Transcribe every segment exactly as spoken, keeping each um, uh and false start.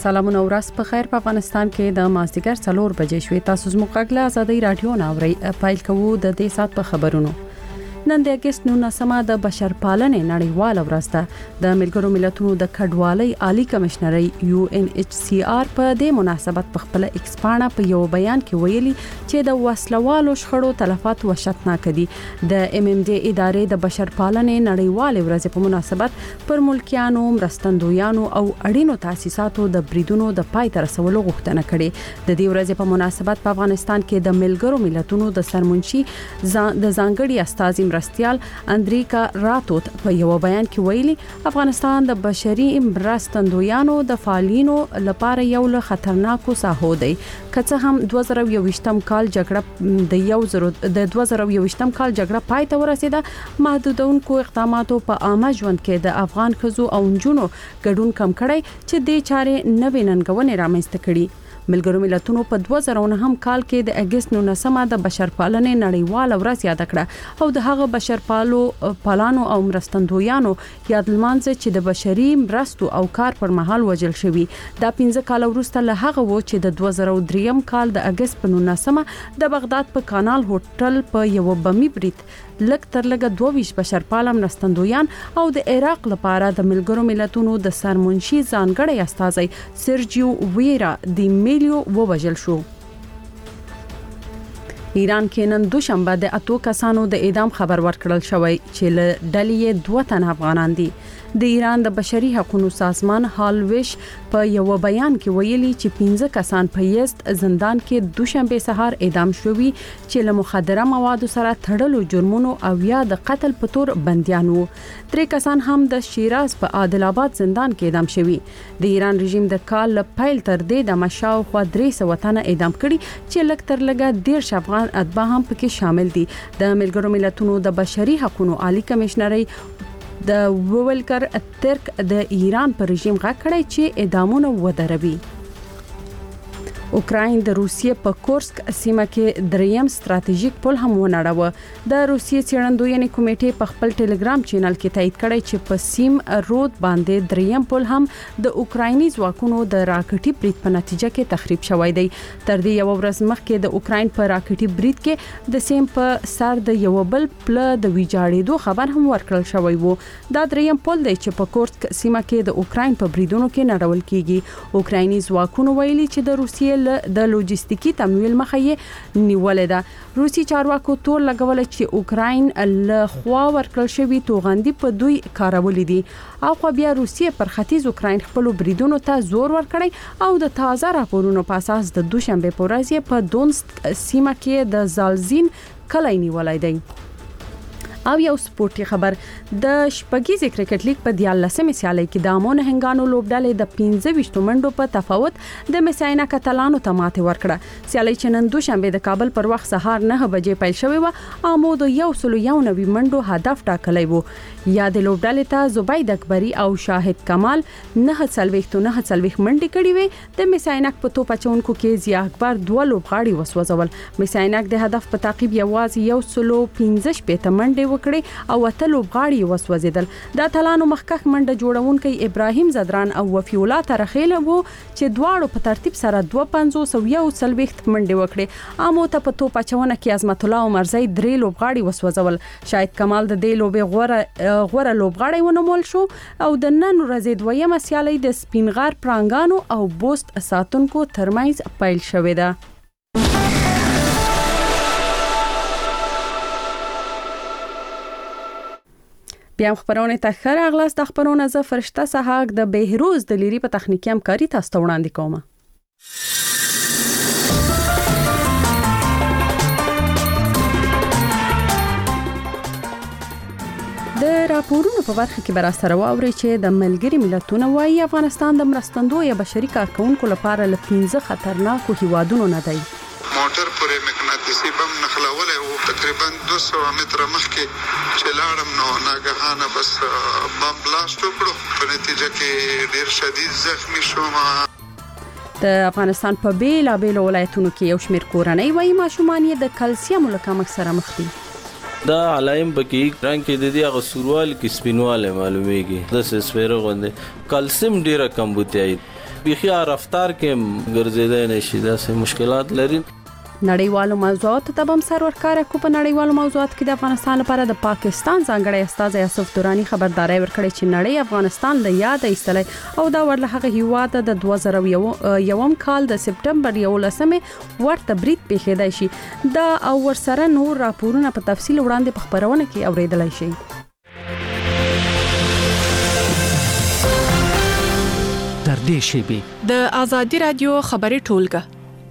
سلامونه ورځ په خیر. په افغانستان کې د مازدیګر څلور بجې شوې. تاسو زموږ غږ له ازادي رادیو ناوړي پایل کوو د دې سات په خبرونو. نن د اگست نولسمه د بشرپالنې نړیواله ورځ ده. د ملګرو ملتونو د کډوالۍ عالی کمشنري یو ان ایچ سی آر په دې مناسبت په خپل ایکس پاڼه په یو بیان کې ویلي چې د وسلوالو شخړو تلفات وحشتناک دي. د ام ام ډي ادارې د بشرپالنې نړیواله ورځ په مناسبت پر ملکیانو، مرستندویانو او اړینو تاسیساتو د بریدونو د پای ته رسولو غوښتنه کړې. د دې ورځې په مناسبت په افغانستان کې د ملګرو ملتونو د سرمنشي د ځانګړي استازي مرستيال اندریکا راتوت په یو بیان کې ویلي افغانستان د بشري مرستندویانو د فعالینو لپاره یو له خطرناکو ساحو دی. که څه هم دوه زره یوویشتم کال جګړه د یو زره د دوه زره یوویشتم کال جګړه پای ته ورسېده، محدودونکو اقداماتو په عامه ژوند کې د افغان ښځو او نجونو ګډون کم کړی چې د چارې نوې ننګونې رامنځته کړي. ملګرو ملتونو په دوه زره نهم کال کې د اگست نولسمه د بشرپالنې نړیواله ورځ یاد کړه او د هغه بشرپالو پالانو او مرستندویانو یاد لمانځه چې د بشري مرستو او کار پر مهال وژل شوي. دا پنځه کال وروسته له هغه و چې د دوه زره درې کال د اگست په نولسمه د بغداد په کانال هوټل په یو بمي برید لک تر لګه دوه ویشت بشرپاله مرستندویان او د عراق لپاره د ملګرو ملتونو د سرمنشي ځانګړي استازي سرجیو ویرا دی میلیو ووژل شو. ایران کې نن دوشنبه د اتو کسانو د اعدام خبر ورکړل شوی چې له ډلې دوه تن افغانان دي. د ایران د بشري حقوقو سازمان هالویش په یو بیان کې ویلي چې پنځه کسان په یزد زندان کې دوشنبه سهار اعدام شوي چې له مخدره موادو سره تړلو جرمونو او یا د قتل په تور بنديان وو. درې کسان هم د شیراز په عادل آباد زندان کې اعدام شوي. د ایران رژیم د کال له پیل تر دې د مشاو خو درې سوه تنه اعدام کړي چې لک تر لګه ډیر افغان اتباع هم پکې شامل دي. د ملګرو ملتونو د بشري حقوقو عالی کمشنري د وولکر ترک د ایران پر رژیم غږ کړی چې اعدامونه ودروي. اوکراین د روسیې په کورسک سیمه کې دریم ستراتیژیک پل هم ونړاوه. د روسیې څېړندویانې کمیټې په خپل ټلګرام چینل کې تایید کړی چې په سیم رود باندې دریم پل هم د اوکرایني ځواکونو د راکټي برید په نتیجه کې تخریب شوی دی. تر دې یو ورځ مخکې د اوکراین په راکټي برید کې د سیم په سر د یو بل پل د ویجاړېدو خبر هم ورکړل شوی وو. دا دریم پل دی چې په کورسک سیمه کې د اوکراین په بریدونو کې نړول کیږي. اوکرایني ځواکونو ویلي چې د روسیې د لوجستیکي تمویل مخه یې نیولې ده. روسي چارواکو تور لګول چې اوکراین له خوا ورکړل شوی توغندي په دوی کارولې دي. او خو بیا روسیې پر ختیځ اوکراین خپل بریدونو ته زور ورکړی او د تازه راپورونو په اساس د دوشنبه په ورځ په دونسک سیمه کې د زالزین کلی نیولای دی. او یو سپورتي خبر، د شپږیزې کرکټ لیګ په دیارلسمې سیالۍ کې د امو نهنګانو لوبډلې د پنځه ویشت منډو په تفاوت د مساینا کتالانو ته ماتې ورکړه. سیالۍ چې نن دوشنبه د کابل پر وخت سهار نه بجې پیل شوې و، امو د یو سل یو نوي منډو هدف ټاکلی وو. یا د لوبډلې ته زبید اکبری او شاهد کمال نه څلوېښت نه څلوېښت منډې کړې وې. د مساینک په توپ اچونکو کې ضیا اکبر دوه لوبغاړي وسوځول. مساینک د هدف په تعقیب یوازې یو سل پنځه شپېته منډې وکړي او وته لوبغاړي وسوځیدل. د اتلانو مخکښ منډه جوړونکي ابراهیم زدران او وفی الله ترخیل وو چې دواړو په ترتیب سره دوه پنځوس او یو څلوېښت منډې وکړي. امو ته په توپ اچونه کې عظمت الله عمرزی درې لوبغاړي وسوځول. شاهد کمال د دې لوبې غوړه غوړه لوبغاړی ونومول شو او د نن ورځې دویمه سیالۍ د سپینغار پرانګانو او بوست ساتونکو ترمنځ پیل شوې ده. بیا خبرونه ته خره اغلاس د خبرونه ز فرشته سهاګ د بهروز د لیری په تخنیکی همکاري تاسو ته وړاندې کوم. د راپورونو په برخه کې بر سره واوري چې د ملګری ملتونو وايي افغانستان د مرستندوی بشري کارکونکو لپاره ل پنځه خطرناکو هیوادونو نه دی. موټر پرې مقناطیسي بم نخلولې او تقریبا دوه سوه متره مخکې چې لاړم نو ناګهانه بس بم بلاست وکړو، په نتیجه کې ډیر شدید زخمی شوم. د افغانستان په بیلابېلو ولایتونو کې یو شمېر کورنۍ وايي ماشومان یې د کلسیم له کمښت سره مخ دي. دا علایم پکې رنګ کې د دې هغه سوروال کې سپینواله معلومیږي د سسفیره غوندې کلسیم ډیره کم بوتي بيخي رفتار کې ګرځیدای نشي، داسې مشکلات لري. نړیوالو موضوعاتو ته هم سر ورکاره کو. په نړیوالو موضوعاتو کې د افغانستان لپاره د پاکستان ځانګړی استاد یوسف دورانی خبرداري ورکړې چې نړۍ افغانستان له یاد ایستلای او دا ورله هغه هیواد د دوه زره یوم کال د سپټمبر یولسمه ورته برید پیښیدای شي. دا او ورسره نور راپورونه په تفصیل وړاندې په خبرونه کې اوریدلای شي. تر دې شی د آزادي رادیو خبري ټولګه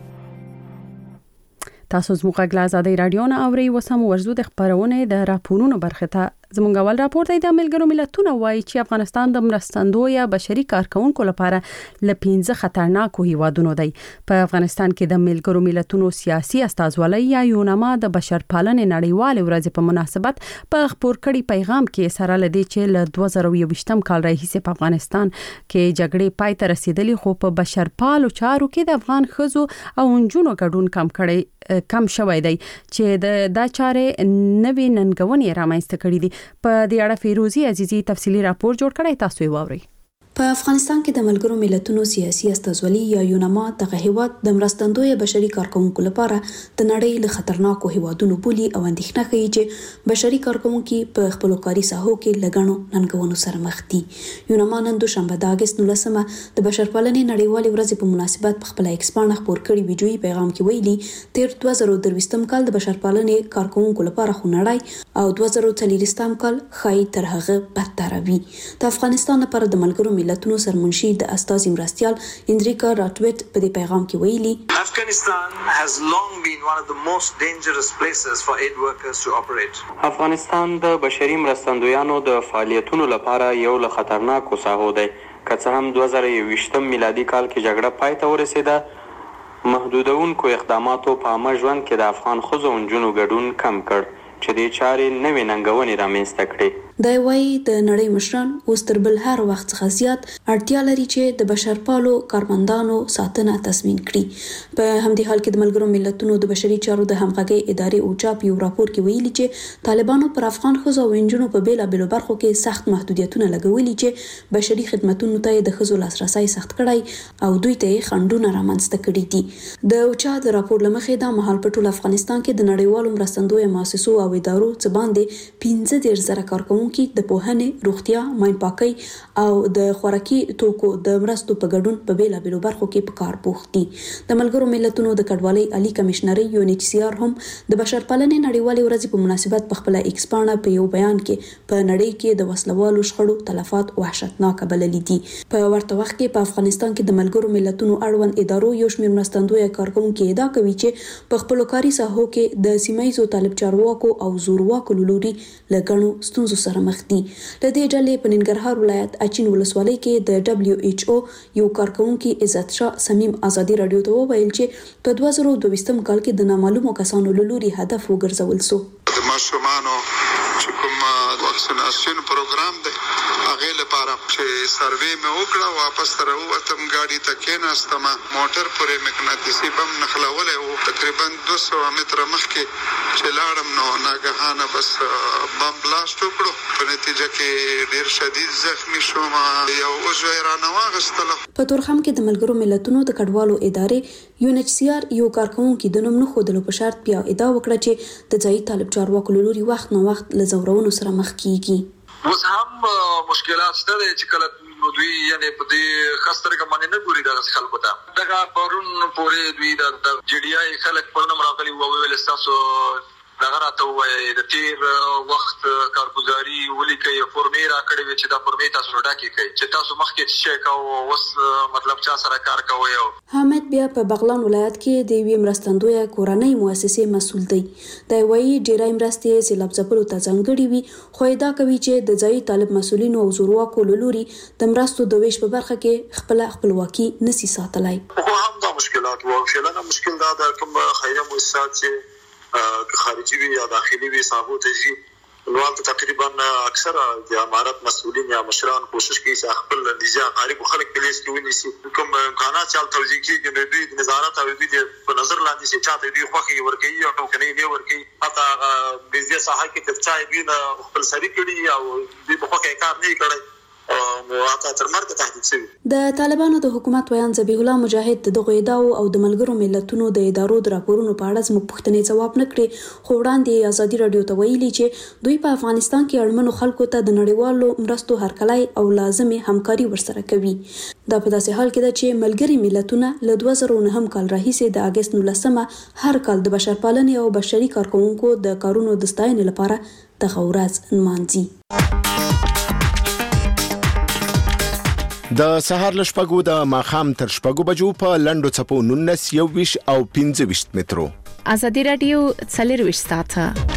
تاسو زموږ غږ آزادي رادیو نه اوري. وسم ورزو د خبرونه د راپورونو برخه ته زموږ اول راپور دی د ملګرو ملتونو وایي چې افغانستان د مرستندوی یا بشري کارکونکو لپاره ل پنځه خطرناکو هیوادونو دی. په افغانستان کې د ملګرو ملتونو سیاسي استازولۍ یا یونما د بشرپالنې نړیوال ورځ په مناسبت په خبر کړي پیغام کې سره لدی چې ل دوه زره یوویشتم کال راهیسې په افغانستان کې جګړې پای ته رسیدلې، خو په بشرپالو چارو کې د افغان خزو او انجونو ګډون کم کړي کم شوی دی چې د دا چارې نوې ننګونې رامنځته کړې دي. په دې اړه فیروزی عزیزی تفصیلی راپور جوړ کړی، تاسو یې واورئ. په افغانستان کې د ملګرو ملتونو سیاسي استازولي یا یونما دغه هیواد د مرستندوی بشري کارکونکو لپاره د نړۍ له خطرناکو هیوادونو بولی او اندېښنه کوي چې بشري کارکونکو په خپل کاري ساحو کې لګڼو ننګونو سره مخ دي. یونما نن دوشنبه د اگست نولسمه د بشرپالنې نړیوال ورځ په مناسبت په خپل ایکس باندې خبر کړی ویډیویي پیغام کې ویلي تیر دوه زره درویشتم کال د بشرپالنې کارکونکو لپاره خو نړۍ او دوه زره څلورویشتم کال خای تر هغه بدتر وي. د افغانستان لپاره د ملګرو ملتونو سرمنشي د استازي مرستيال اندریکا راټویټ په دې پیغام کې ویلي Afghanistan has long been one of the most dangerous places for aid workers to operate. افغانستان د بشري مرستندویانو د فعالیتونو لپاره یو له خطرناکو ساحو دی. که څه هم دوه زره یوویشتم میلادي کال کې جګړه پای ته ورسېده، محدودونکو اقداماتو په عامه ژوند کې د افغان ښځو او نجونو ګډون کم کړ چې د چارې نوې ننګونې رامنځته کړې. دا وایي د نړۍ مشران اوس تر بل هر وخت څخه زیات اړتیا لري چې د بشرپالو کارمندانو ساتنه تضمین کړي. په همدې حال کې د ملګرو ملتونو د بشري چارو د همغږي ادارې اوچاپ یو راپور کې ویلي چې طالبانو پر افغان ښځو او نجونو په بیلابېلو برخو کې سخت محدودیتونه لګولي چې بشري خدماتو ته د ښځو لاسرسي سخت کړی او دوی ته خنډونه رامنځته کړي دي. د اوچاپ د راپور لمخې دا مهال په ټول افغانستان کې د نړیوالو مرستندوی مؤسسو او ادارو څخه باندې پنځه دېرش زره کارکونکو کې د پوهنې، روغتیا، ماین پاکۍ او د خوراکي توکو د مرستو په ګډون په بیلابېلو برخو کې په کار بوخت دي. د ملګرو ملتونو د کډوالۍ عالی کمشنري یو ان ایچ سی آر هم د بشرپالنې نړیوالې ورځ په مناسبت په خپل ایکس باندې په یو بیان کې په نړۍ کې د وسلوالو شخړو تلفات وحشتناک بللي دي. په ورته وخت کې په افغانستان کې د ملګرو ملتونو اړوند ادارو یو شمېر مرستندوی کارکونکو ادعا کوي چې په خپل کاري ساحو کې د سیمایي طالب چارواکو او زورواکو لوري لګڼو ستونزو سره مخ دي. لدې ډلې په ننګرهار ولایت اچین ولسوالۍ کې د دبليو ایچ او یو کارکونکو عزت شاه سمیم آزادي رادیو ته وویل چې په دوه زره دوه کال کې د نامعلومو کسانو لوري هدف وګرځول شو. د ماشومانو چې کوم واکسیناسیون پروګرام دی هغه لپاره چې سروې مې وکړه، واپس تر ووتم، ګاډي ته کېناستم، موټر پورې مقناطیسي بم نښلولی و. تقریبا دوه سوه متره مخکې چې لاړم نو ناګهانه بس بم بلاست وکړو. په نتیجه کې ډېر شدید زخمی شوم، یو عضو یې رانه واخیستله. په تورخم کې د ملګرو ملتونو د کډوالو ادارې یو ان ایچ سی آر یو کارکونکو د نوم نه ښودلو په شرط بیا ادعا وکړه چې د ځایي طالب چارواکو لوري وخت نه وخت له ځورونو سره مخ کیږي. اوس هم مشکلات شته چې کله دوی یعنی په دې خاصره باندې نه ګوري د خلکو ته. دغه پرون پورې دوی د جی ډي آی خلک په نوم راغلي او ویل تاسو دغه راته وایي د تیر وخت کارګزاري ولیکي فورمې راکړې وي چې دا فورمې تاسو ډاکې کوي چې تاسو مخکې څه کوو، اوس مطلب چا سره کار کوي. حامد بیا په بغلان ولایت کې د یوې مرستندوی کورنۍ مؤسسې مسؤل دی. دا وایي ډېرای مرستې سیلاب ځپلو ته ځانګړې وي، خو ادعا کوي چې د ځایي طالب مسؤلینو او زورواکو لوري د مرستو د ویش په برخه کې خپل خپلواکي نسی ساتلای. خو هم دا مشکلات وو. شلنه مشکل دا د کوم خیریه مؤسسات چې خارجي وي یا داخلي وي صاحب ته جی نو تقریبا اکثره د امارات مسؤلین یا مشران کوشش کوي چې خپل نظام غریب خلک په لیست کې ونیسي، کوم امکانات چې توجیه کیږي نو دوی نظارت او دوی په نظر لاندې چې چاته دوی خوخي ورکوي او کني نه ورکوي. حتی بيزي صحه کې چې چا دوی خپل سړي کړي او دوی په خوخه کار نه کوي. واقع تر مرګ تهدید شوی. د طالبانو د حکومت ویان ذبیح الله مجاهد د دغه ادعاو او د ملګرو ملتونو د ادارو د راپورونو په اړه زموږ پوښتنې ځواب نه کړې، خو وړاندې ازادي رادیو ته ویلي چې دوی په افغانستان کې اړمنو خلکو ته د نړیوالو مرستو هرکلی او لازمي همکاري ورسره کوي. دا په داسې حال کې ده چې ملګري ملتونه له دوه زره نهم کال راهیسې د اگست نولسمه هر کال د بشرپالنې او بشري کارکوونکو د کارونو د ستاینې لپاره دغه ورځ نمانځي. د سهار له شپږو د ماښام تر شپږو بجو په لنډو څپو نولس یوویشت او پنځه ویشت مترو. ازادي رادیو څلرویشت ساعته.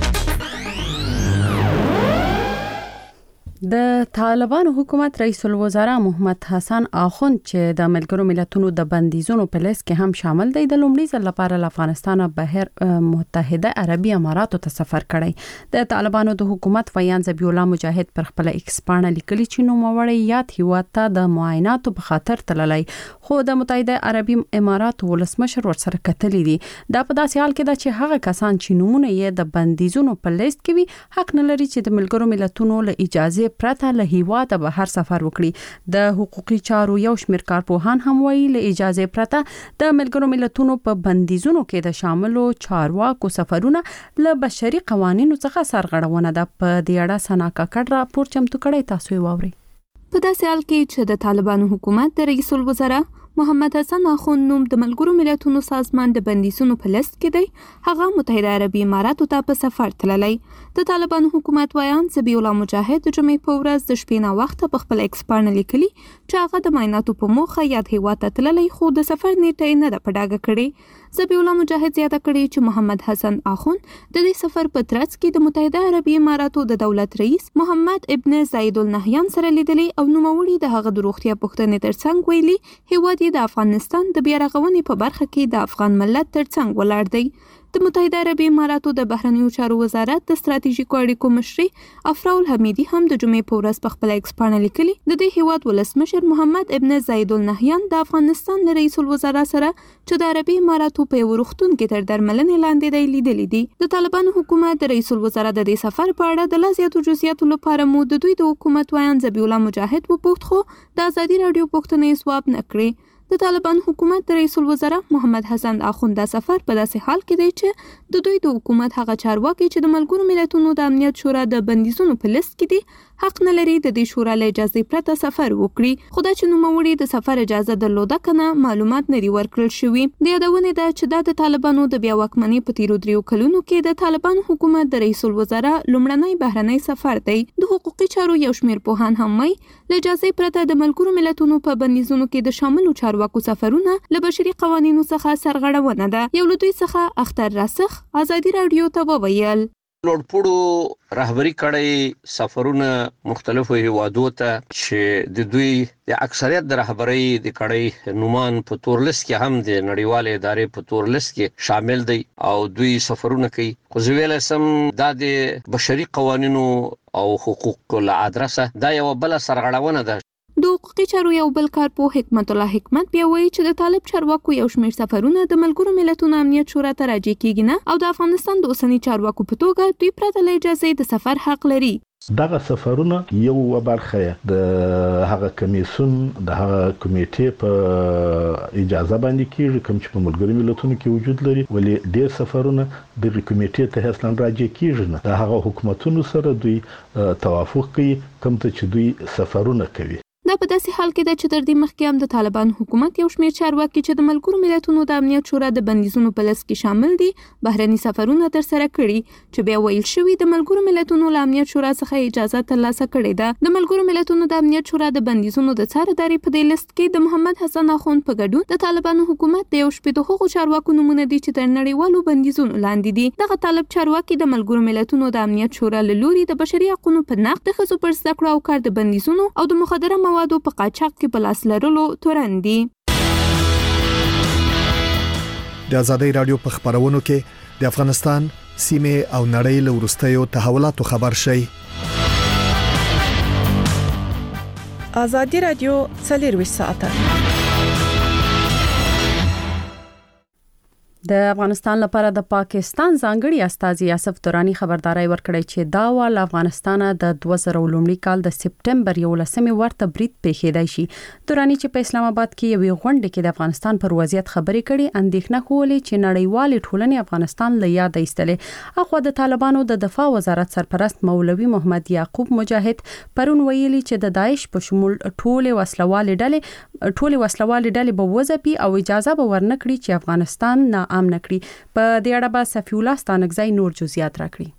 د طالبانو حکومت رئیس الوزرا محمد حسن آخوند چې د ملګرو ملتونو د بندیزونو په لیست کې هم شامل دی، د لومړي ځل لپاره له افغانستان بهر متحده عربي اماراتو ته سفر کړی. د طالبانو د حکومت ویان ذبیح الله مجاهد پر خپل ایکس پاڼه لیکلي چې نوموړی یاد هیواد ته د معایناتو په خاطر تللی، خو د متحده عربي اماراتو ولسمشر ورسره کتلی دي. دا په داسې حال کې ده چې هغه کسان چې نومونه یې د بندیزونو په لیست کې وي حق نه لري چې د ملګرو ملتونو له اجازه پرته له هیواده بهر سفر وکړي. د حقوقي چارو یو شمېر کارپوهان هم وایي له اجازه پرته د ملګرو ملتونو په بندیزونو کې د شاملو چارواکو سفرونه له بشري قوانینو څخه سرغړونه ده. په دې اړه سنا کاکړ راپور چمتو کړی، تاسو یې واورئ. په داسې حال کې چې د طالبانو حکومت د رئیس الوزرا محمد حسن آخوند نوم د ملګرو ملتونو سازمان د بندیزونو په لیست کې دی، هغه متحده عربي اماراتو ته په سفر تللی. د طالبانو حکومت ویان ذبیح الله مجاهد د جمعې په ورځ د شپې نه وخته په خپل ایکس پاڼه لیکلي چې هغه د معایناتو په موخه یاد هیواد ته تللی، خو د سفر نیټه یې نه ده په ډاګه کړې. ذبیح الله مجاهد زیاته کړې چې محمد حسن آخوند د دې سفر په ترڅ کې د متحده عربي اماراتو د دولت رئیس محمد ابن زاید النهیان سره لیدلي او نوموړي د هغه د روغتیا پوښتنې ترڅنګ ویلي هیواد د افغانستان د بیا رغونې په برخه کې د افغان ملت ترڅنګ ولاړ دی. د متحده عربي اماراتو د بهرنیو چارو وزارت د ستراتیژیکو اړیکو مشري افراول حمیدي هم د جمعې په ورځ په خپل ایکس پاڼه لیکلي د دې هیواد ولسمشر محمد ابن زاید النهیان د افغانستان له رئیس الوزرا سره چې د عربي اماراتو په یو روغتون کې تر درملنې لاندې دی لیدلي دي. د طالبانو حکومت د رئیس الوزرا د دې سفر په اړه د لا زیاتو جزئیاتو لپاره مو د دوی د حکومت ویان ذبیح الله مجاهد وپوښت، خو د ازادي رادیو پوښتنې ځواب نه کړې. د طالبان حکومت د رئیس الوزرا محمد حسن آخوند دا سفر په داسې حال کې دی چې د دوی د حکومت هغه چارواکي چې د ملګرو ملتونو د امنیت شورا د بندیزونو په لیست کې دي حق نه لري د دې شورا له اجازه پرته سفر وکړي. خو دا چې نوموړي د سفر اجازه درلوده کنه معلومات نه دي ورکړل شوي. د یادونه ده چې دا د طالبانو د بیا واکمنۍ په تیرو دریو کلونو کې د طالبان حکومت د رئیس الوزرا لومړنی بهرنی سفر دی. د حقوقي چارو یو شمېر پوهان هم وایي له اجازه پرته د ملګرو ملتونو په بندیزونو کې د شاملو چارواکو سفرونه له بشري قوانینو څخه سرغړونه ده. یو له دوی څخه اختر راسخ ازادي رادیو ته وویل لوړپوړو رهبری کړی سفرونه مختلفو هیوادو ته چې د دوی د اکثریت د رهبری د کړی نومان په تور لیست کې هم د نړیوال ادارې په تور لیست کې شامل دی او دوی سفرونه کوي. خو زه ویل سم دا د بشري قوانینو او حقوقو له ادرسه دا یو بل سرغړونه ده. د حقوقي چارو یو بل کارپوه حکمت الله حکمت بیا وایي چې د طالب چارواکو یو شمېر سفرونه د ملګرو ملتونو امنیت شورا ته راجع کیږي نه او د افغانستان د اوسنی چارواکو په توګه دوی پرته له اجازه د سفر حق لري. دغه سفرونه یو برخه د هغه کمیسون د هغه کمیټې په اجازه باندې کیږي کوم چې په ملګرو ملتونو کې وجود لري، ولې ډېر سفرونه د کمیټې ته اصلا راجع کیږي نه. د هغه حکومتونو سره دوی توافق کوي کوم ته چې دوی سفرونه کوي. دا په داسې حال کې ده چې تر دې مخکې هم د طالبان حکومت یو شمېر چارواکي چې د ملګرو ملتونو د امنیت شورا د بندیزونو په لیست کې شامل دي بهرني سفرونه ترسره کړي چې بیا ویل شوي د ملګرو ملتونو له امنیت شورا څخه اجازه ترلاسه کړې ده. د ملګرو ملتونو د امنیت شورا د بندیزونو د څارندوی په دې لیست کې د محمد حسن آخوند په ګډون د طالبانو حکومت د یو شپږ هغو چارواکو نمونه دي چې تر نړیوالو بندیزونو لاندې دي. دغه طالب چارواکي د ملګرو ملتونو د امنیت شورا له لوري د بشري حقوقو په نقض، د ښځو پر زده کړو او کار د بندیزونو او د مخدره موادو په قاچاق کې په لاس لرلو تورن دي. د ازادي رادیو په خبرونو کې د افغانستان سیمه او نړۍ له وروستیو تحولاتو خبر شي. ازادي رادیو څلرویشت ساعته د افغانستان لپاره د پاکستان ځانګړي استازي آصف درانی خبرداري ورکړی چې دا وال افغانستان د دوه زره لومړي کال د سپټمبر یولسمې ورته برید پیښیدای شي. درانی چې په اسلام آباد کې یو غونډه کې د افغانستان پر وضعیت خبرې کړي اندېښنه کولې چې نړیوال ټولنې افغانستان له یاد ایستلې. اخو د طالبانو د دفاع وزارت سرپرست مولوي محمد یعقوب مجاهد پرون ویلي چې د داعش په شمول ټوله وسلوالې ډلې ټوله وسلوالې ډلې به وځپي او اجازه به ورنکړي چې افغانستان نه ام نکړي. په دې اړه به صفی الله ستانګزای نور جزئیات راکړي.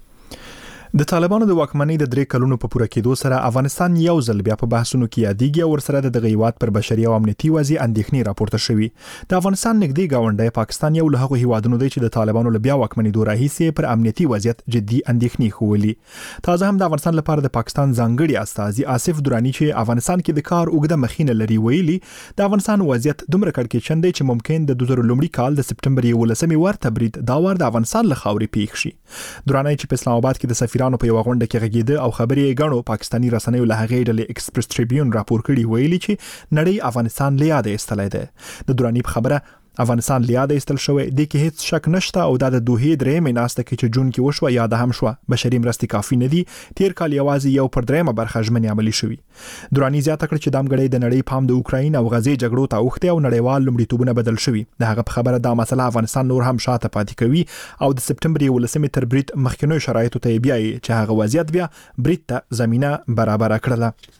د طالبانو د واکمنۍ د درې کلونو په پوره کېدو سره افغانستان یو ځل بیا په بحثونو کې یادېږي او ورسره د دغه هیواد پر بشري او امنیتي وضعیت اندېښنې راپورته شوې. د افغانستان نږدې گاونډی پاکستان یو له هغو هیوادونو دی چې د طالبانو له بیا واکمنېدو راهیسې پر امنیتي وضعیت جدي اندېښنې ښولې. تازه هم د افغانستان لپاره د پاکستان ځانګړي استازي آصف درانی چې افغانستان کې د کار اوږده مخینه لري ویلي د افغانستان وضعیت دومره کړکېچن دی چې ممکن د دوه زره لومړي کال د سپټمبر یولسمې ورته برید دا وار د افغانستان له خاورې پیښ شي. درانی چې په اسلام آباد کې د سفیرانو په یو غونډه کې غږیده او خبرې غنو پاکستانی رسنیو له هغې ډلې ایکسپریس ټریبیون راپور کړي ویلي چې نړۍ افغانستان له یاد ایستلای دی. د درانی په خبره افغانستان له یاد ایستل شوی دی کې هیڅ شک نشته او دا د دوه درېمې ناسته کې چې جون کې وشو یا د هم شو بشري مرستې کافي نه دي. تیر کال یوازې یو پر درېمه برخه ژمنې عملي شوې. درانی زیاته کړ چې د امګړې د نړۍ پام د اوکراین او غزې جګړو ته اوښته او نړیوال لومړیتوبونه بدل شوي. د هغه په خبره دا مسله افغانستان نور هم شاته پاتې کوي او د سپټمبر یولسمې تر برید مخکینو شرایطو ته بیا چې هغه وضعیت بیا برید ته زمينه برابر کړله.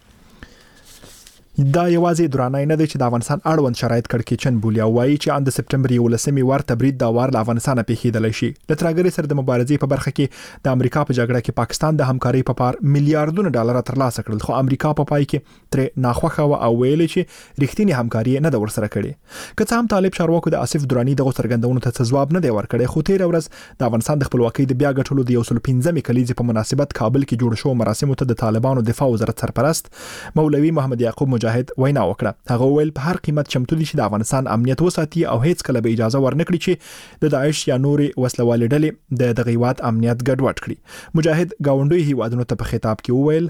دا یوازې درانای نه دی چې د افغانستان اړوند شرایط کړکېچن بولي او وایي چې ان د سپټمبر یولسمې ورته برید دا وار له افغانستان پیښیدلی شي. د ترهګرۍ سره د مبارزې په برخه کې د امریکا په جګړه کې پاکستان د همکارۍ په پار میلیارډونه ډالر ترلاسه کړل خو امریکا په پای کې تر ناخوښه و او ویل چې رښتینی همکاري نه د ورسره کړي. که څه هم طالب چارواکو د آصف درانی دغه څرګندونو ته ځواب نه دی ورکړی خو تیر ورځ د افغانستان د خپلواکۍ د بیا ګټلو د یو سل پنځمې کلیزې په مناسبت کابل کې جوړ شو مراسمو ته د طالبانو دفاع وزارت سرپرست مولوي محمد یعقوب مجاهد وینا وکړه. هغه ویل په هر قیمت چمتو دي چې د افغانستان امنیت وساتي او هیڅ کله به اجازه ورنکړي چې د داعش یا نورې وسلوالې ډلې د دغه هیواد امنیت ګډوډ کړي. مجاهد گاونډي هیوادونو ته په خطاب کې وویل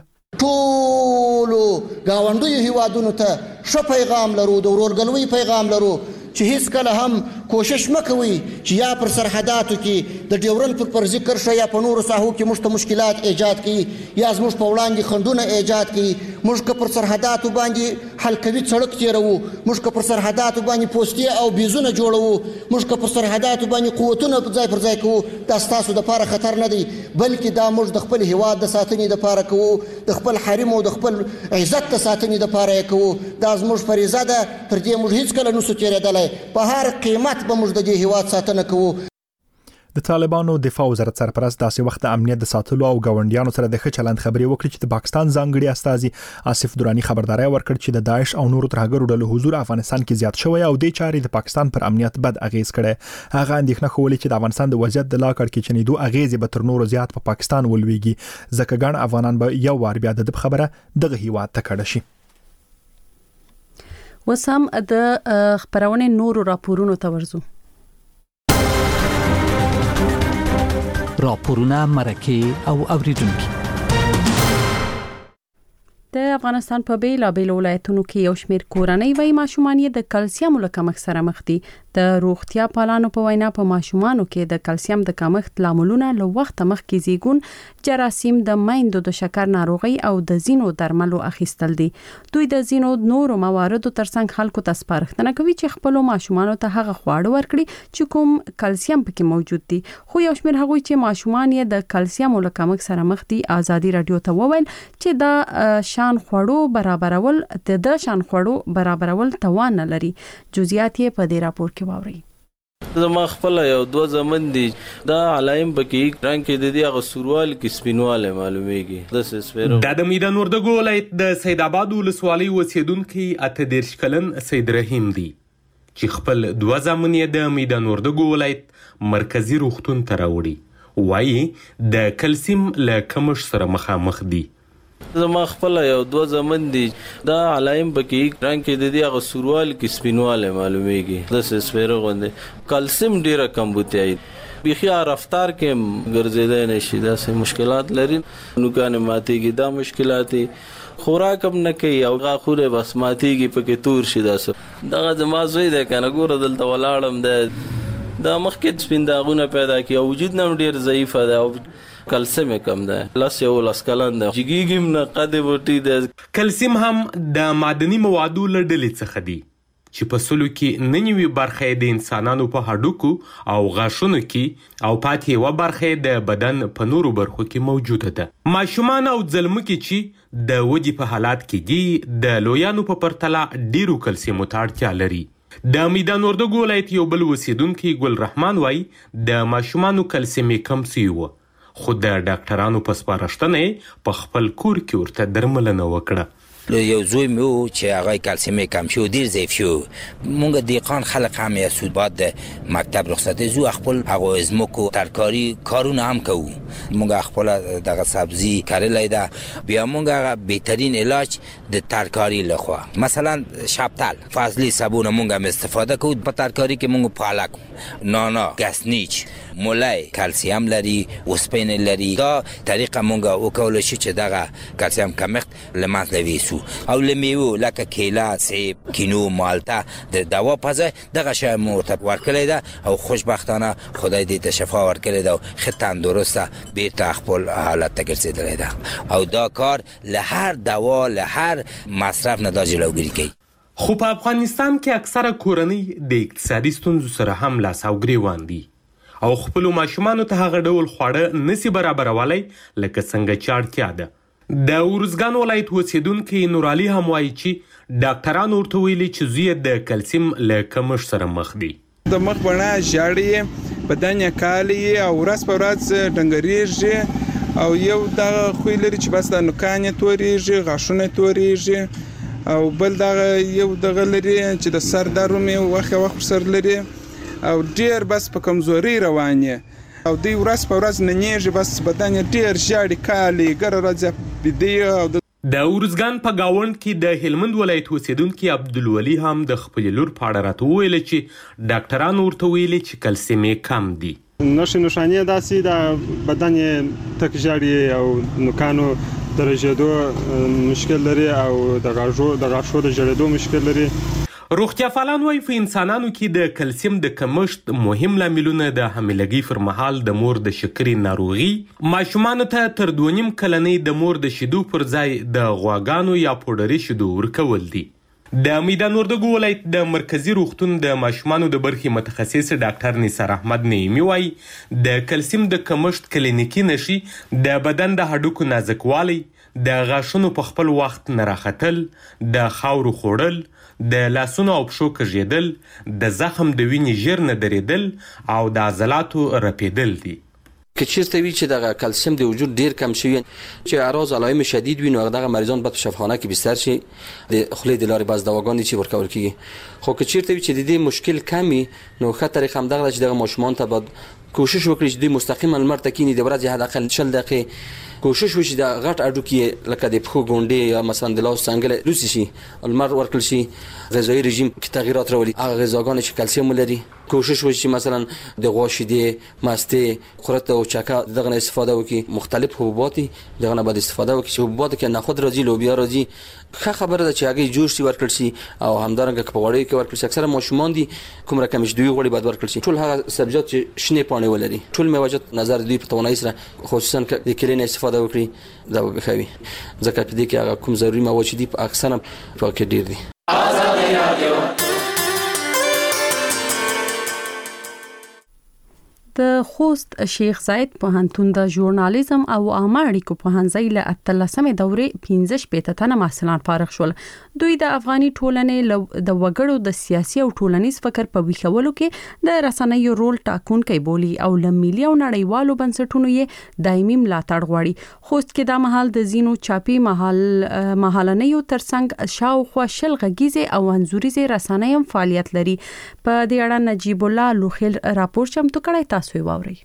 ټول گاونډي هیوادونو ته ښه پیغام لرو د ورورګلوۍ پیغام لرو چې هیڅ کله هم کوشش مکوي چې یا پر سرحداتو کې د ډیورن پر پر ذکر شي یا په نورو ساحو کې مشته مشکلات ایجاد کړي یا زموږ په وړاندې خندونه ایجاد کړي. موږ که پر سرحداتو باندې حلقوي سړک تیرو موږ که پر سرحداتو باندې پوستې او بیزونه جوړو موږ که پر سرحداتو باندې قوتونه په ځای پر ځای کوو دا ستاسو لپاره خطر نه دی بلکې دا موږ د خپل هیواد د ساتنې لپاره کوو د خپل حریم او د خپل عزت د ساتنې لپاره کوو. دا زموږ فریضه ده تر دې موږ هیڅ کله نشو تیرېدلی په هر قیمت به موږ د دې هیواد ساتنه کوو. د طالبانو دفاع وزارت سرپرست داسې وخت د امنیت د ساتلو او گاونډیانو سره د ښه چلند خبرې وکړي چې د پاکستان ځانګړي استازي آصف درانی خبرداري ورکړ چې د داعش او نورو ترهګرو ډلو حضور افغانستان کې زیات شوی او د چارې د پاکستان پر امنیت بد اغیز کړي. هغه اندېښنه کولې چې د افغانستان د وضعیت د لا کړکېچنېدو اغیز به تر نورو زیات په پاکستان ولويږي ځکه ګڼ افغانان به یو وار بیا د خبره دغه هیواد ته کډه شي. وسم د خبرونه نورو راپورونو ته ورزو. راپورونه مرکه او اوریدونکو د افغانستان په بیلابېلو ولایتونو کې یو شمېر کورنۍ وایي ماشومان یې د کلسیم له کمښت سره مخ دي. د روغتیا پالانو په وینا په ماشومانو کې د کلسیم د کمښت لاملونه له وخت مخکې زیږون، جراثیم، د میندو د شکر ناروغي او د زینو درملو اخیستل دي. دوی د زینو نورو مواردو ترڅنګ خلکو ته سپارښتنه کوي چې خپل ماشومانو ته هغه خواړه ورکړي چې کوم کلسیم پکې موجود دي. خو یو شمېر هغوی چې ماشومان یې د کلسیم له کمښت سره مخ دي ازادي رادیو ته وویل چې د شان خوړو برابرول د د شان خوړو برابرول توان نه لري. جزئیات یې په دې راپور کې واورئ. زما خپل یو دوه زمن دي دا علایم بکې رنگ کې د دې هغه سوروال کې سپینواله معلومیږي د سپیرو د د میدان وردګو ولایت د سید آباد ولسوالۍ اوسیدونکو اته دیرش کلن سید رحیم دی چې خپل دوه زمن یې د میدان وردګو ولایت مرکزی روغتون ته راوړي وایي د کلسیم له کمښت سره مخامخ دي. زما خپل یو دوه زمن دي دا علایم بکې رنگ کې د دې هغه سوروال کې سپینواله معلومیږي د سپیرو غوندې کلسیم ډیره کم بوتي بخیا رفتار کې ګرځیدای نشي دا سه مشکلات لري نو کنه ماتيږي دا مشکلات خوراک هم نه کوي او غاخوره بس ماتيږي پکې تور شي دا سه دغه زما زوی ده کنه ګوره دلته ولاړم د دا مخکې سپین داغونه پیدا کی او وجود نم ډیر ضعیف ده او کلسیم کم ده لاس یو لاس کلن ده جګیګم نه قد بوټي ده. کلسیم هم د معدني موادو له ډلې څخه دی چې په سلو کې ننوي برخه د انسانانو په هډوکو او غاښونو کې او پاتې یوه برخه د بدن په نورو برخو کې موجوده ده. ماشومان او ځلمکې چې د ودې په حالات کې دي د لویانو په پرتله ډیرو کلسیمو ته اړتیا لري. د میدان وردګو ولایت یو بل اوسیدونکی ګل رحمان وایي د ماشومانو کلسیم یې کم سوی و خو د ډاکټرانو په سپارښتنه په خپل کور کې ورته درملنه وکړه. یو زوی مې و چې هغه کلسیم کم شو ډیر ضعیف شو. مونږ دیقان خلک هم یا سود بعد مکتب رخصت زو خپل هغه ازمکو ترکاری کارونه هم کوو. مونږ خپل دغه سبزی کارلای دا بیا مونږ بهترین علاج د ترکاری لخوا مثلا شپتل فاضلی صابون مونږ هم استفاده کوو. په ترکاری کې مونږ پالک نانا گسنیچ مولای کلسیم لري اوسپین لري. دا طریقه مونږ وکول شي چې دغه کلسیم کمښت لمنځه لوي او لمیو لکه کیلا سیب کینو مالټا د دوا په ځای دغه شی مو ته ورکړی ده او خوشبختانه خدای دې ته شفا ورکړي ده خې تندرسته بیرته خپل حالت ته ګرځېدلی ده او دا کار له هر دوا له هر مصرف نه دا جلوګیري کوي. خو په افغانستان کې اکثره کورنۍ د اقتصادي ستونزو سره هم لاس او ګریوان دي او خپلو ماشومانو ته هغه ډول خواړه نسی برابرولی لکه څنګه چې اړتیا ده. د ارزګان ولایت اوسیدونکی نورعلي هم وایي چې ډاکټرانو ورته ویلي چې زوی د کلسیم له کمښت سره مخ دی. د مخ بڼه ژاړي بدن یې کالی او ورځ په ورځ ډنګریږي او یو دغه خوی لري چې بس د نوکان یې تورېږي غاښونه یې تورېږي او بل دغه یو دغه لري چې د سر درد مې وخت وخت سر لري او ډیر بس په کمزوري روان یې او دی ورځ په ورځ ننیږي بس بدن یې ډیر ژاړي کالی ګره ورځ بيدی او د ارزګان په گاوند کې د هلمند ولایت اوسیدونکي عبدالولي هم د خپل لور په اړه راته وویل چې ډاکټرانو ورته ویلي چې کلسیم یې کم دی. نښې نښانې داسې د بدن یې تک ژاړي او نوکانو د رژېدو مشکل لري او د غاښو د غاښو د ژړېدو مشکل لري. روغتیا فعالان وایي په انسانانو کې د کلسیم د کمښت مهم لاملونه د حاملګي پر مهال د مور د شکرې ناروغي ماشومانو ته تر دوه نیم کلنۍ د مور د شیدو پر ځای د غواګانو یا پوډري شیدو ورکول دي. د میدان وردګو ولایت د مرکزی روغتون د ماشومانو د برخې متخصص ډاکټر نثار احمد نعیمي وایي د کلسیم د کمښت کلینیکي نښې د بدن د هډوکو نازکوالی د غاښونو په خپل وخت نه راختل د خاورو خوړل د لاسونو او پښو کږېدل د زخم د وینې ژر نه درېدل او د عضلاتو رپېدل دي. که چیرته وی چې دغه کلسیم د وجود ډیر کم شي چې اعراض علایم شدید وي نو دغه مریضان باید په شفاخانه کې بستر شي د خولې د لارې باز دواګانې چې ورکول کیږي. خو که چیرته وی چې د دې مشکل کمی نو ښه طریقه هم دغه چې دغه ماشومان ته باید کوشش وکړي چې دوی مستقیما لمر ته کینی د ورځې حداقل شل دقیقې کوشش وشي د غټ اډوکي لکه د پخو ګونډې یا مثلا د لاس څنګه لوسی شي لمر ورکل شي غذایی رژیم کې تغیرات راولي هغه غذاګانې چې کلسیم لري کوشش وشي مثلا د غوا شیدې ماسته خورت او چکا دغه استفاده وکړي مختلف حبوبات دغه نه باید استفاده وکړي حبوبات کې نه خود راځي لوبیا راځي ښه خبره ده چې هغه جوش شي ورکل شي او همدارنګه په وړي کې ورکل شي اکثره ماشومان دي کوم رقم شدوي غوړي باید ورکل شي ټول هغه سبزیات چې شنه پانه ولري ټول میوجت نظر دوی په توانایي سره خصوصا د کلین استفاده وکړي دا به خوي ځکه په دې کې هغه کوم ضروري مواد چې دي په اکثره په کې ډیر دي. آزادي رادیو د خوست شیخ زاید پوهنتون د ژورنالیزم او عامه اړیکو پوهنځي له اتلسمې دورې پنځه شپېته تنه محصلان فارغ شول. دوی د افغاني ټولنې د وګړو د سیاسي او ټولنیز فکر په ویښولو کې د رسنیو رول ټاکونکی بولي او له ملي او نړیوالو بنسټونو یې دایمي ملاتړ غواړي. خوست کې د مهال د زینو چاپی مهال مهالنیو ترڅنګ شاوخوا شل غږیزې او انځوریزې رسنۍ هم فعالیت لري. په دې اړه نجیب الله لوخیل راپور چمتو کړی.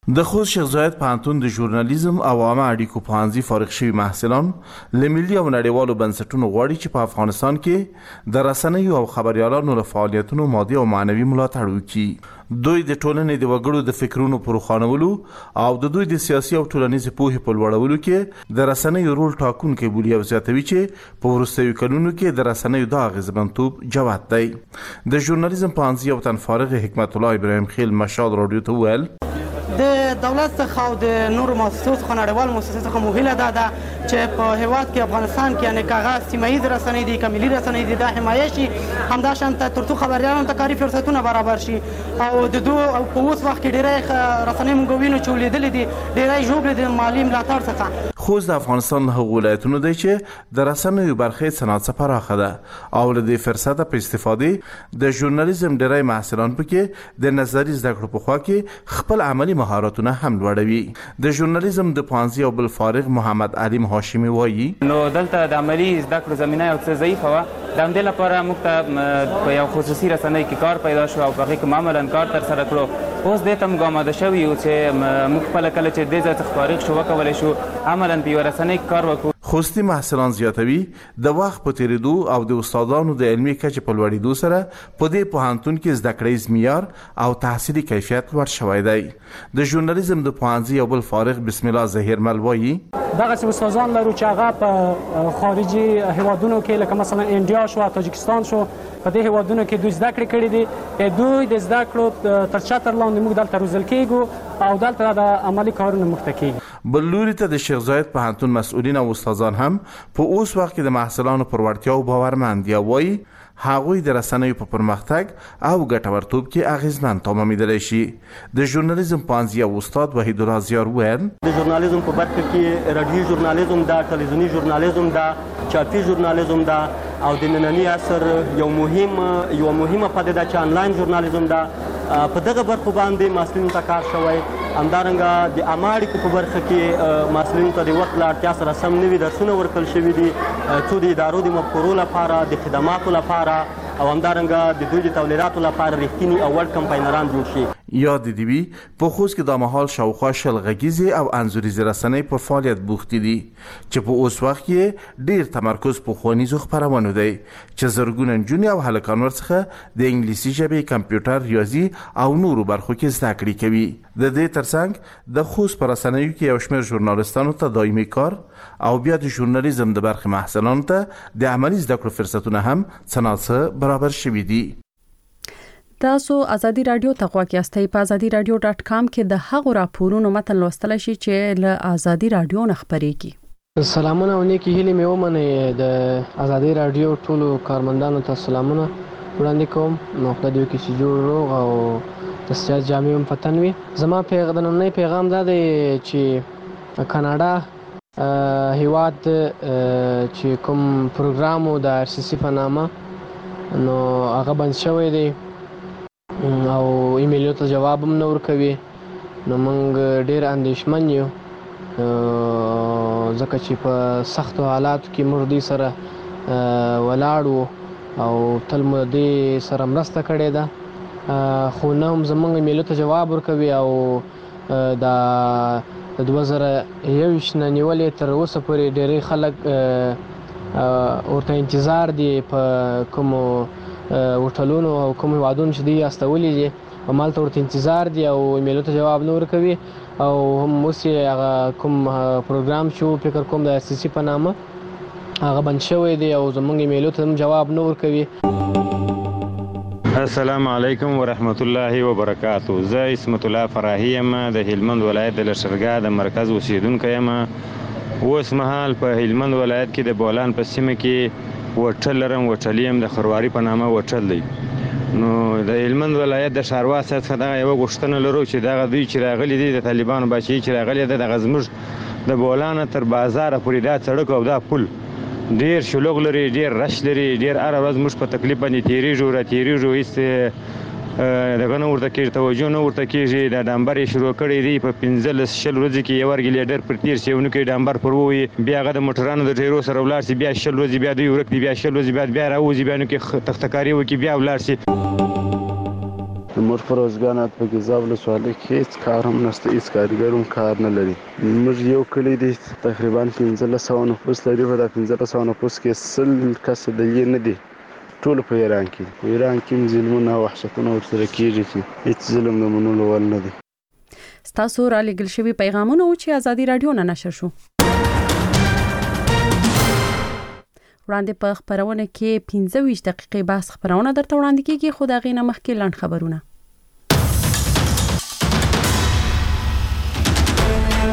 د خوست شیخ زاید پوهنتون د ژورنالیزم او عامه اړیکو پوهنځي فارغ شوي محصلان له ملي او نړیوالو بنسټونو غواړي چې په افغانستان کې د رسنیو او خبریالانو له فعالیتونو مادي او معنوي ملاتړ وکړي. دوی د ټولنې د وګړو د فکرونو پر روښانولو او د دوی د سیاسي او ټولنیز پوهې په لوړولو کې د رسنیو رول ټاکونکی بولي او زیاتوي چې په وروستیو کلونو کې د رسنیو دا اغیزمنتوب جوت دی. د ژورنالیزم پوهنځي او تن فارغ حکمت الله ابراهیم خیل مشال رادیو ته وویل د دولت څخه او د نورو مؤسسو څخه نړیوال مؤسسو څخه مو هیله دا ده چې په هیواد کې افغانستان کې یعنی کاغه سیمایي رسنۍ دي کملي رسنۍ دي د حمایه شي همداشان ته ترڅو خبريالانو ته کاري فرصتونه برابر شي او د دوه او په اوس وخت کې ډېرې رسنۍ موږ وینو چې ولیدلې دي ډېرې ژوبل د مالی ملاتړ څخه. خوست د افغانستان له هغو ولایتونو دی چې د رسنیو برخې صنعت څخه پراخه ده او له دې فرصته په استفادې د ژورنالیزم ډېری محصلان پکې د نظري زده کړو په خوا کې خپل عملي مهارتونه هم لوړوي. د ژورنالیزم د پوهنځي او بل فارغ محمد علیم هاشمي وایي نو دلته د عملي زده کړو زمینه یو څه ضعیفه وه. د همدې لپاره موږ ته په یو خصوصي رسنۍ کې کار پیدا شو او په هغې کې مو عملاً کار ترسره کړو. اوس دې ته موږ آماده شوي یو چې موږ خپله کله چې دې ځای څخه فارغ شو وکولی شو عملاً په یوه رسنۍ کې کار وکړو. خوستي محصلان زیاتوي د وخت په تیریدو او د استادانو د علمي کچې په لوړېدو سره په دې پوهنتون کې زده کړیز معیار او تحصیلي کیفیت لوړ شوی دی. د ژورنالیزم د پوهنځي او بل فارغ بسم الله ظهیرمل وایي دغسې استادان لرو چې هغه په خارجي هیوادونو کې لکه مثلا انډیا شو تاجکستان شو په دې هیوادونو کې دوی زده کړې کړې دي. دوی د زده کړو تر چتر لاندې موږ دلته روزل کېږو او دلته د عملي کارونه موږ ته کېږي. بل لوري ته د شیخ زاید پوهنتون مسؤلین او استادان هم په اوس وخت کې د محصلانو پر وړتیاو باورمند دي او وایي هغوی د رسنیو په پرمختګ او ګټورتوب کې اغیزمن تمامیدلی شي. د ژورنالیزم پوهنځي او استاد وحید الله زیار وویل د ژورنالیزم په برخه کې رادیوي ژورنالیزم دا تلویزیوني ژورنالیزم دا چاپي ژورنالیزم دا او د ننني عصر یو مهم یو مهمه پدیده چې آنلاین ژورنالیزم دا په دغه برخو باندې محصلینو ته کار شوی. همدارنګه د عامه اړیکو په برخه کې محصلینو ته د وخت له اړتیا سره سم نوي درسونه ورکړل شوي دي څو د ادارو د مفکورو لپاره د خدماتو لپاره او همدارنګه د دوی د تولیداتو لپاره رښتیني او وړ کمپاینران جوړ شي. یاد دی وی په خوست کې د مهال شاوخوا شل غږیزې او انځوریزې رسنۍ په فعالیت بوختې دي چې په اوس وخت کې ډیر تمرکز په ښوونیزو خپرونو دی چې زرګونه نجونې او هلکان ورڅخه د انګلیسي ژبې کمپیوټر ریاضي او نورو برخو کې زده کړې کوي. د دې ترڅنګ د خوست په رسنیو کې یو شمېر ژورنالستانو ته دایمي کار او بیا د ژورنالیزم د برخې محصلانو ته د عملي زده کړو فرصتونه هم څه ناڅه برابر شوي دي. تاسو ازادي رادیو ته غواړئ چې په ازادي رادیو ډاټ کام کې د هغو راپورونو متن لوستل شي چې له ازادي رادیو نه خبريږي. سلامونه او نیکی هیلې مې ومنئ. د ازادي رادیو ټولو کارمندانو ته سلامونه وړاندې کوم. نو خدای دې وکړي چې جوړ روغ او د سیاست جامع هم په تن وي. زما پیغام پیغام دا دی چې کاناډا هیواد چې کوم پروګرام د آر سی سی په نامه نو هغه بند شوی دی او ایمیلو ته جواب هم نه ورکوي. نو موږ ډېر اندېښمن یو ځکه چې په سختو حالاتو کې موږ دوی سره ولاړ وو او تل مو دې سره مرسته کړې ده خو نه هم زموږ ایمیلو ته جواب ورکوي او دا د دوه زره یوویشت نه نیولې تر اوسه پورې ډېری خلک ورته انتظار دي په کومو هوټلونو او کوم هیوادونو چې دوی استولي دي همالته ورته انتظار دي او ایمیلو ته جواب نه ورکوي او هم اوس یې هغه کوم پروګرام چې فکر کوم د آر سی سی په نامه هغه بند شوی دی او زموږ ایمیلو ته هم جواب نه ورکوي. السلام علیکم ورحمت الله وبرکاتو. زه اسمت الله فراهی یم د هلمند ولایت د لشکرګاه د مرکز اوسیدونکی یم. اوس مهال په هلمند ولایت کې د بولان په سیمه کې وټل لرم. وټل یم د خرواري په نامه وټل دی. نو د هلمند ولایت د ښاروال صاحب څخه دغه یوه غوښتنه لرو چې دغه دوی چې راغلي دي د طالبانو بادشاهي چې راغلې ده دغه زموږ د بولانه تر بازاره پورې دا سړک او دا پل ډېر شلوغ لري ډېر رش لري ډېر هره ورځ موږ په تکلیف باندې تېرېږو را تېرېږو هېڅ دغه نه ورته کېږي توجه نه ورته کېږي. دا ډامبر یې شروع کړی دی په پنځلس شل ورځې کې یو ورګې لیډر پر تېر شي ونکړي ډامبر پر ووي بیا هغه د موټرانو د ډیرو سره ولاړ شي بیا شل ورځې بیا دوی ورک دي بیا شل ورځې بعد بیا راوځي بیا نو کې تختکاري وکړي بیا ولاړ شي. زموږ په روزګانات په ګیزاب ولسوالۍ کې هیڅ کار هم نشته، هیڅ کارګر هم کار نه لري. موږ یو کلی دی تقریبا پنځلس سوه نفوس لري، په دا پنځلس سوه نفوس کې سل کسه د یې نه دي، ټول په ایران کې په ایران کې ظلمونه او وحشتونه ورسره کېږي چې هیڅ ظلم د منلو وړ نه دی. ستاسو را لېږل شوي پیغامونه و چې ازادي راډیو نه نشر شو. وړاندې په خبرونه کې پنځه ویشت دقیقې بحث خبرونه درته وړاندې کیږي، خو دا غي نه مخکې لاند خبرونه.